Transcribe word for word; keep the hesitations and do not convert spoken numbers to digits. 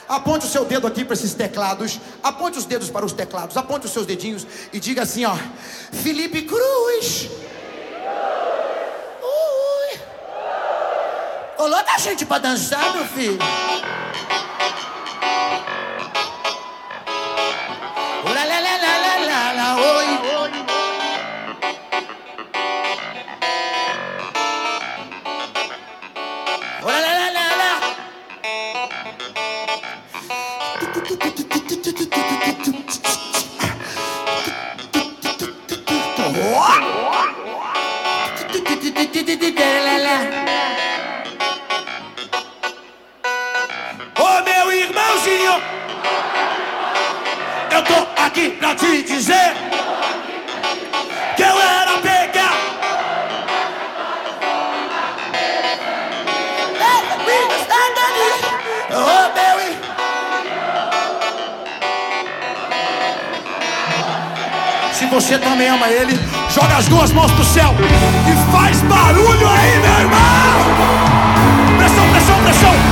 Aponte o seu dedo aqui para esses teclados. Aponte os dedos para os teclados. Aponte os seus dedinhos e diga assim, ó: Felipe Cruz. Ui. Olá, da gente pra dançar, meu filho. Olá, lá, lá, lá, lá, lá, lá, oi. Olá, lá, lá, lá, lá. Ô meu irmãozinho, eu tô aqui pra te dizer que eu era pegar. Ô meu irmão, se você também ama ele, joga as duas mãos pro céu e faz barulho aí, meu irmão! Pressão, pressão, pressão!